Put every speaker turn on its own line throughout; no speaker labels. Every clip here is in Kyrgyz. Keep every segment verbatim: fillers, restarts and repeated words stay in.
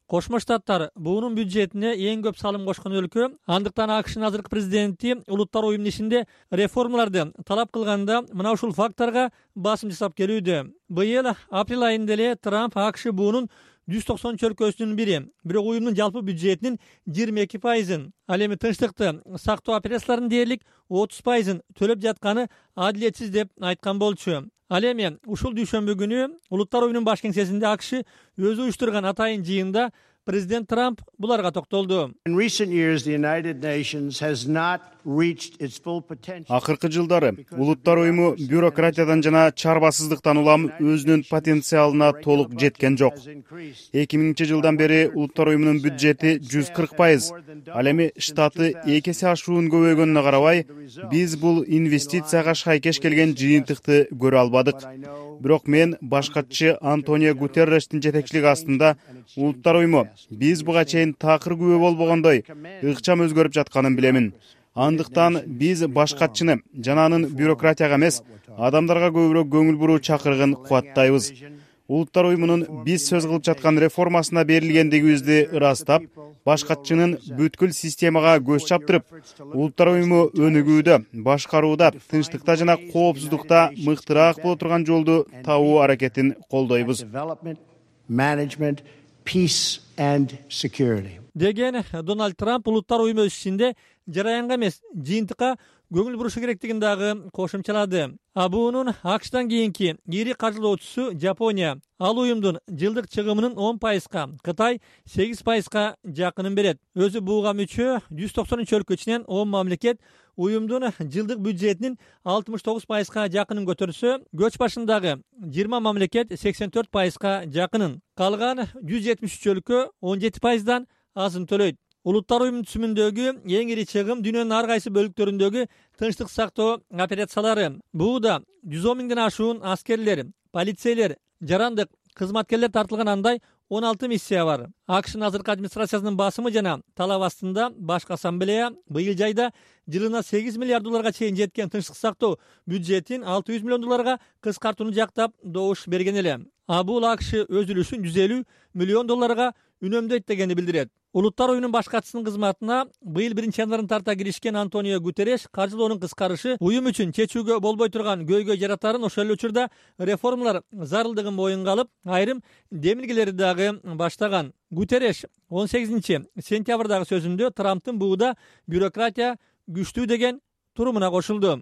Кошмо Штаттар буунун бюджетине эң көп салым кошкон өлкө. Андыктан АКШнын азыркы президенти Улуттар уюмунун ишинде реформаларды талап кылганда мына ушул факторго басым жасап келүүдө. Быйыл апрель айында эле Трамп АКШ буунун жүз токсон өлкөсүнүн бири, бирок уюмдун жалпы бюджетинин жыйырма эки пайызын, ал эми тынчтыкты сактоо операцияларынын дээрлик отуз пайызын төлөп жатканы адилетсиз деп айткан болчу. Ал эми ушул дүйшөмбү күнү Улуттар уюмунун баш кеңсесинде АКШ өзү уюштурган атайын жыйында президент Трамп буларга токтолду.
Акыркы жылдары Улуттар уюму бюрократиядан жана чарбасыздыктан улам өзүнүн потенциалына толук жеткен жок. эки миңинчи жылдан бери Улуттар уюмунун бюджети жүз кырк пайыз, ал эми штаты эки эсе ашуун көбөйгөнүнө карабай, биз бул инвестицияга шайкеш келген жыйынтыкты көрө албадык. Бирок мен башкачы Антонио Гутеррештин жетекчилиги астында Улуттар уюму биз буга чейин такыр күбө болбогондой ыкчам өзгөрүп жатканын билемин. Андыктан биз башкачыны жана анын бюрократияга эмес, адамдарга көбүрөөк көңүл буруу чакырыгын кубаттайбыз. Улуттар уюмунун биз сөз кылып жаткан реформасына берилгендигибизди ырастап, башкачынын бүткүл системага көз чаптырып, Улуттар уюму өнүгүүдө, башкарууда, тынчтыкта жана коопсуздукта мыктыраак боло турган жолду табуу аракетин колдойбуз.
Деген Дональд Трамп Улуттар уюму ишинде жараянга эмес, жыйынтыкка көңүл бурушу керектигин дагы кошумчалады. А буунун АКШтан кийинки ири каржылоочусу Жапония. Ал уюмдун жылдык чыгымынын он пайызга, Кытай сегиз пайызга жакынын берет. Өзү буга мүчө жүз токсон үч өлкө ичинен он мамлекет уюмдун жылдык бюджетинин алтымыш тогуз пайызга жакынын көтөрсө, көч башындагы жыйырма мамлекет сексен төрт пайызга жакынын. Калган жүз жетимиш үч өлкө он жети пайыздан азын төлөйт. Улуттар уюмунун түзүмүндөгү эң ири чыгым дүйнөнүн ар кайсы бөлүктөрүндөгү тынчтык сактоо операциялары. Бууда жүз он миңден ашуун аскерлер, полицейлер, жарандык кызматкерлер тартылган андай он алты миссия бар. АКШнын азыркы администрациясынын басымы жана талап астында башкы ассамблея быйыл жайда жылына сегиз миллиард долларга чейин жеткен тынчтык сактоо бюджетин алты жүз миллион долларга кыскартууну жактап добуш берген эле. А бул АКШ өз үлүшүн жүз элүү миллион долларга үнөмдөйт дегенди билдирет. Улуттар уюмунун баш катчысынын кызматына быйыл биринчи январдан тарта киришкен Антонио Гутерреш каржылоонун кыскарышы уюм үчүн чечүүгө болбой турган көйгөй жаратарын, ошол эле учурда реформалар зарылдыгын моюнга алып, айрым демилгелерди дагы баштаган. Гутерреш он сегизинчи сентябрдагы сөзүндө Трамптын бууда бюрократия күчтүү деген турумуна кошулду.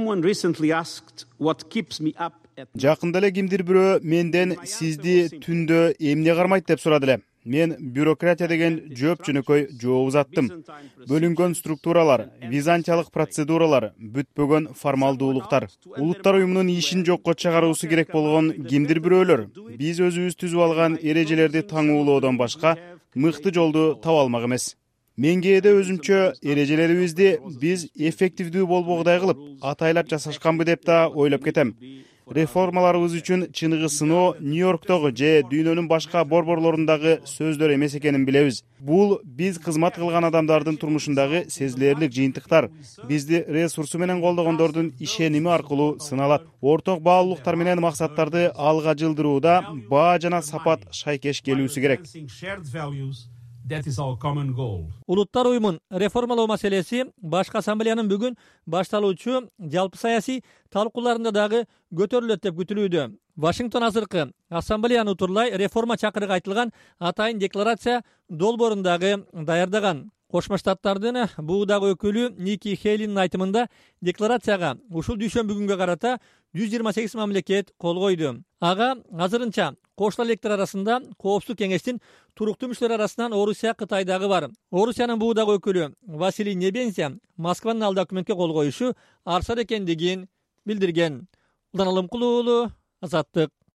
Жакында эле кимдир бирөө менден сизди түндө эмне кармайт деп сурады эле. Мен бюрократия деген жооп жөнөкөй жооп узаттым. Бөлүнгөн структуралар, византиялык процедуралар, бүтпөгөн формалдуулуктар. Улуттар уюмунун ишин жокко чыгаруусу керек болгон кимдир бирөөлөр биз өзүбүз түзүп алган эрежелерди таңуулоодон башка мыкты жолду таба алмак эмес. Мен кээде өзүмчө эрежелерибизди биз эффективдүү болбогудай кылып, атайлап жасашканбы деп да ойлоп кетем. Реформаларыбыз үчүн чыныгы сыноо Нью-Йорктогу же дүйнөнүн башка борборлорундагы сөздөр эмес экенин билебиз. Бул биз кызмат кылган адамдардын турмушундагы сезилерлик жыйынтыктар. Бизди ресурсу менен колдогондордун ишеними аркылуу сыналат. Орток баалуулуктар менен максаттарды алга жылдырууда баа жана сапат шайкеш келүүсү керек.
That is our common goal.
Улуттар уюмун реформалоо маселеси башкы ассамблеянын бүгүн башталуучу жалпы саясий талкууларында дагы көтөрүлөт деп күтүлүүдө. Вашингтон азыркы ассамблеяны утурлай реформа чакырыгы айтылган атайын декларация долбоорун дагы даярдаган. Кошмо Штаттардын буудагы өкүлү Ники Хейлинин айтымында декларацияга ушул дүйшөмбү күнгө карата жүз жыйырма сегиз мамлекет кол койду. Ага азырынча кошулар электер арасында Коопсуздук кеңештин туруктуу мүчөлөрү арасынан Орусия, Кытай дагы бар. Орусиянын буудагы өкүлү Василий Небензя Москванын ал документке кол коюшу арсат экендигин билдирген. Улан Алымкулуу, Азаттык.